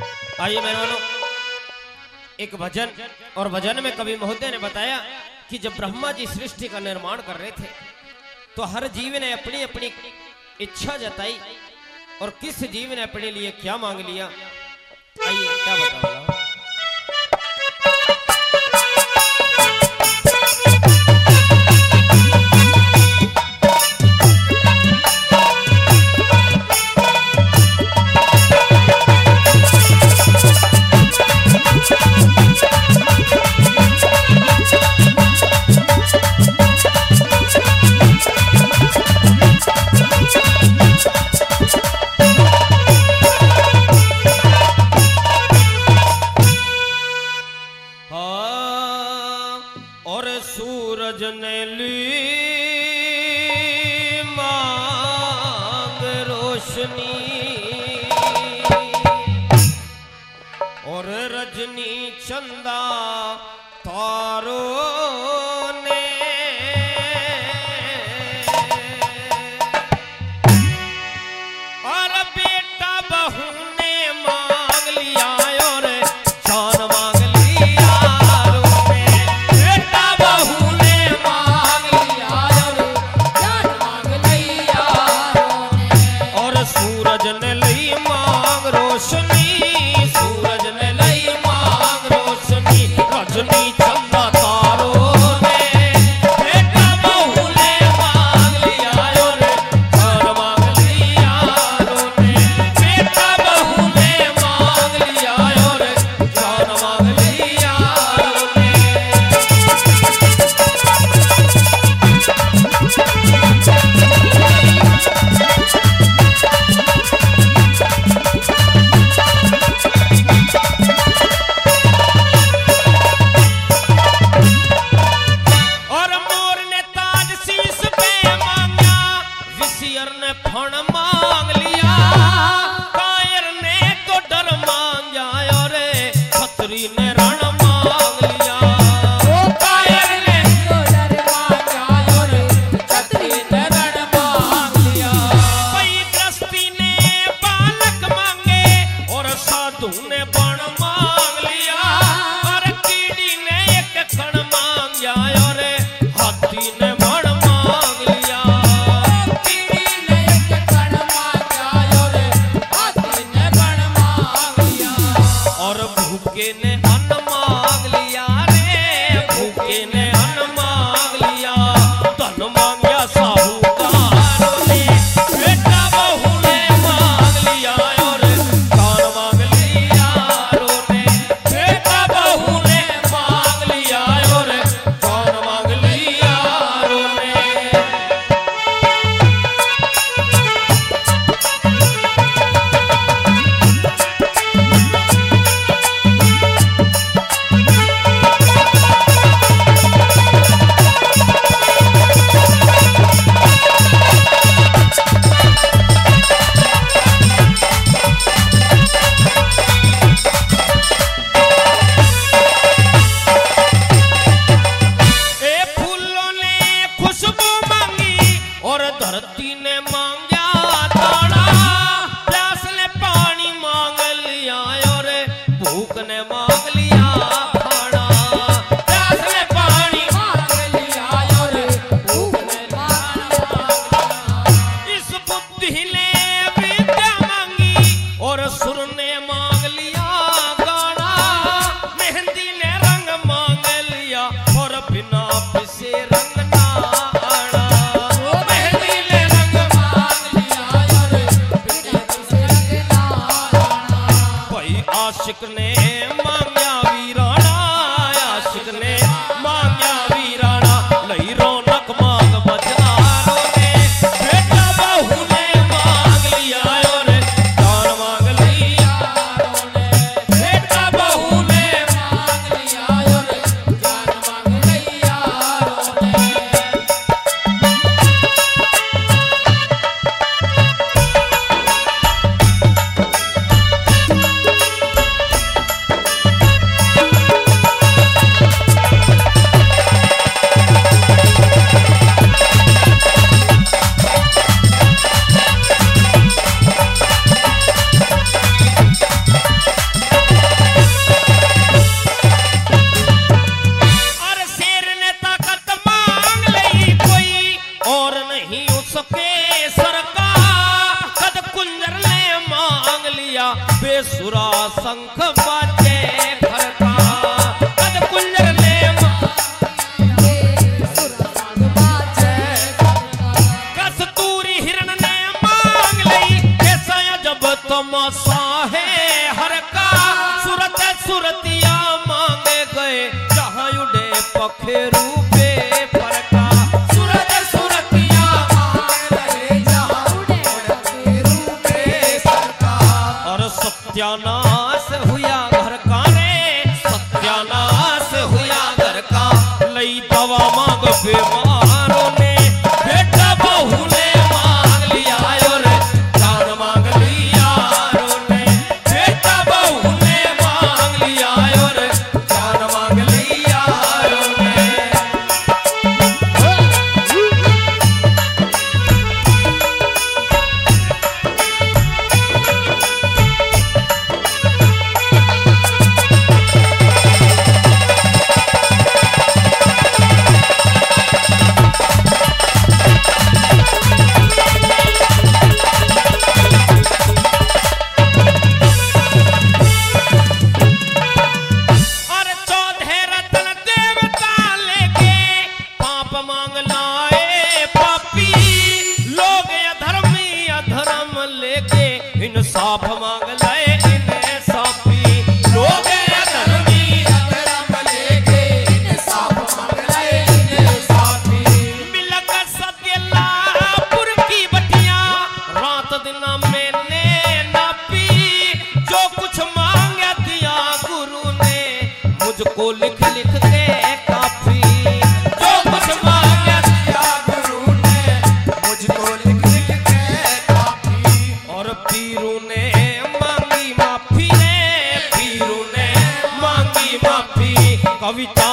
आइए मेहमानों, एक भजन और भजन में कवि महोदय ने बताया कि जब ब्रह्मा जी सृष्टि का निर्माण कर रहे थे तो हर जीव ने अपनी अपनी इच्छा जताई और किस जीव ने अपने लिए क्या मांग लिया। आइए क्या बताऊंगा। और सूरज ने ली मांग रोशनी और रजनी चंदा तारों ने और बेटा बहू ने मांग लिया और जान मांग आशिक ने मांगा वीराना, आशिक ने मांगा वीराना, लई रौनक मांग बाजारों ने, बेटा बहू ने मांग लिया और जान मांग लिया ने, बेटा बहू ने मांग लिया और जान मांग लिया ने। बेसुरा शंख बाजे घर का कद कुंजर ले कस्तूरी हिरण ने मांग लई कैसा जब तमाशा है हर का सूरत सुरतिया मांगे गए जहां उड़े पखेरू पे फरका सूरत सुरतिया मांगे गए जहां उड़े पखेरू पे फरका और सत्यानाश हुआ घर का रे सत्यानाश हुआ घर का लई दवा मांग बीमारों ने बेटा बहू ने मांग लिया और जान मांग लिया ने बेटा बहू ने मांग लिया और जान मांग लिया ने इंसाफ मांग लाए इन्हें सापी लोग अधर्मी अधर्म लेके इंसाफ मांग लाए इन्हें सापी मिलक सत्यलापुर की बटिया रात दिन मैंने नापी जो कुछ मांगा दिया गुरु ने मुझको लिख लिख के काफी जो कुछ मांगा दिया गुरु ने मुझको लिख लिख के काफी और पीरू ने मांगी माफी रे पीरू ने मांगी माफी कविता